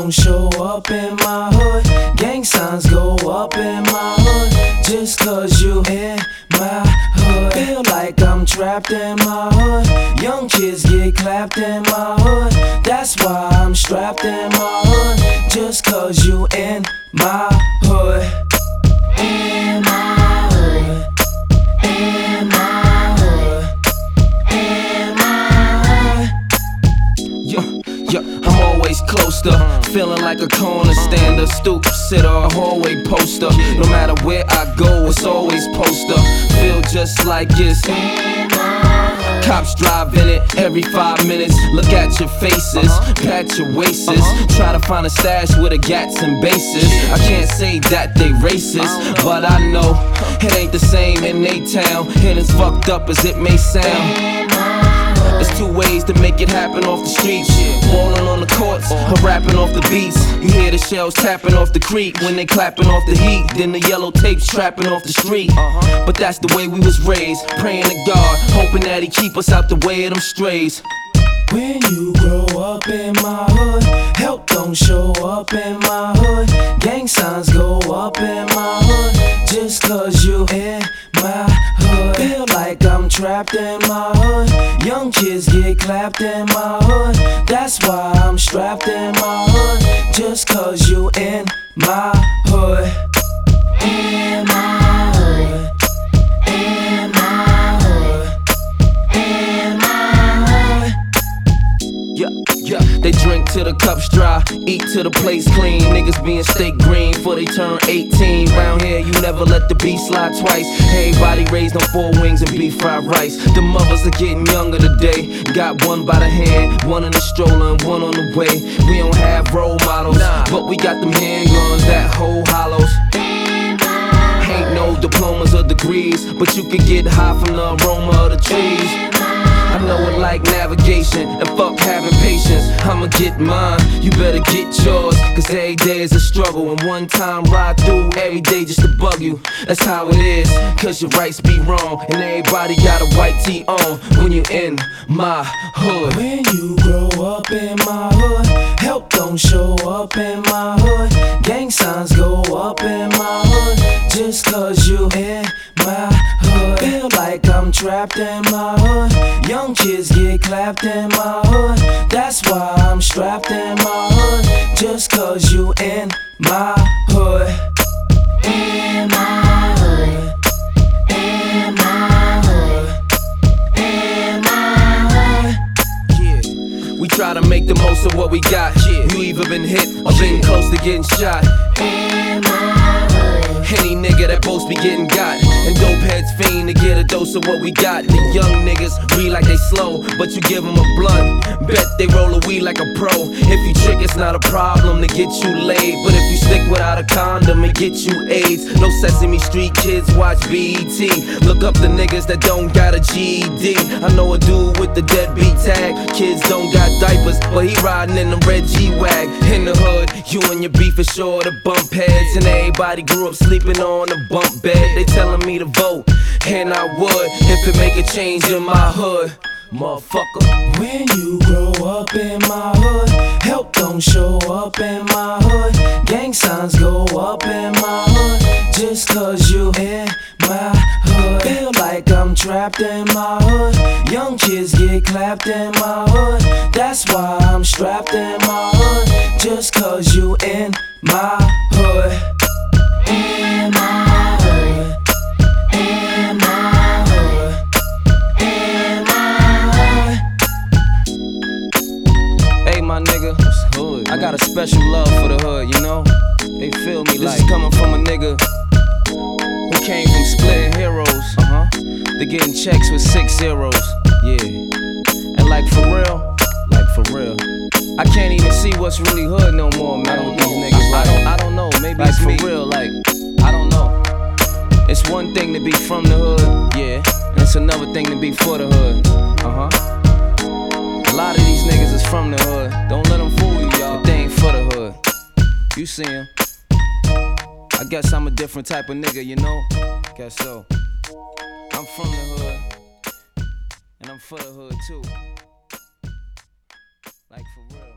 don't show up in my hood. Gang signs go up in my hood. Just cause you in my hood. Feel like I'm trapped in my hood. Young kids get clapped in my hood. That's why I'm strapped in my hood. Just cause you in my hood. In my hood. In my hood. In my hood. Yeah, I'm always close to feeling like a corner stander, stoop sitter, a hallway poster. No matter where I go, it's always poster. Feel just like it's cops driving it every 5 minutes. Look at your faces, pat your waists. Try to find a stash with a gats and bases. I can't say that they racist, but I know it ain't the same in they town. And as fucked up as it may sound, there's two ways to make it happen off the streets: balling on the courts or rapping off the beats. You hear the shells tapping off the creek when they clapping off the heat. Then the yellow tapes trapping off the street. But that's the way we was raised, praying to God, hoping that He keep us out the way of them strays. When you grow up in my hood, help don't show up in my hood. Gang signs go up in my hood. Just cause you in my hood. Feel like I'm trapped in my hood. Young kids get clapped in my hood. That's why I'm strapped in my hood. Just cause you in my hood. In my hood. In my hood. In my hood. Yeah, they drink till the cup's dry, eat till the plate's clean. Niggas being steak green before they turn 18. Round here, you never let the beat slide twice. Everybody raised on 4 wings and beef fried rice. The mothers are getting younger today. Got one by the hand, one in the stroller and one on the way. We don't have role models, but we got them handguns that hold hollows. Ain't no diplomas or degrees, but you can get high from the aroma of the trees. I know it like navigation, and fuck having patience. I'ma get mine, you better get yours. Cause every day is a struggle, and one time ride through every day just to bug you. That's how it is, cause your rights be wrong, and everybody got a white tee on when you in my hood. When you grow up in my hood, help don't show up in my hood. Gang signs go up in my hood. Just cause you in my hood. Feel like I'm trapped in my hood. Young kids get clapped in my hood. That's why I'm strapped in my hood. Just cause you in my hood. In my hood. In my hood. In my hood. Yeah, we try to make the most of what we got. You either been hit or been close to getting shot. In my hood. Any nigga that boasts be getting got, and dope heads fiend to get a dose of what we got. The young niggas read like they slow, but you give them a blunt, bet they roll a weed like a pro. If you trick, it's not a problem to get you laid, but if you stick without a condom, it get you AIDS. No Sesame Street kids watch BET. Look up the niggas that don't got a GED. I know a dude with the deadbeat tag. Kids don't got diapers, but he riding in the red G-Wag. In the hood, you and your beef is sure to bump heads, and everybody grew up sleeping on a bump bed. They telling me to vote, and I would if it make a change in my hood, motherfucker. When you grow up in my hood, help don't show up in my hood. Gang signs go up in my hood. Just cause you in my hood. Feel like I'm trapped in my hood. Young kids get clapped in my hood. That's why I'm strapped in my hood. Just cause you in my hood. In my hood. In my hood. In my hood. Hey, my nigga, I got a special love for the hood, you know? They feel me like this is coming from a nigga who came from splitting heroes to getting checks with 6 zeros. Yeah, and like for real, I can't even see what's really hood no more, man. With these niggas, like, I don't know. Maybe like it's for me. Real, like, I don't know. It's one thing to be from the hood, yeah, and it's another thing to be for the hood. A lot of these niggas is from the hood. Don't let them fool you, y'all. But they ain't for the hood. You see him. I guess I'm a different type of nigga, you know? Guess so. I'm from the hood, and I'm for the hood too. Like for real.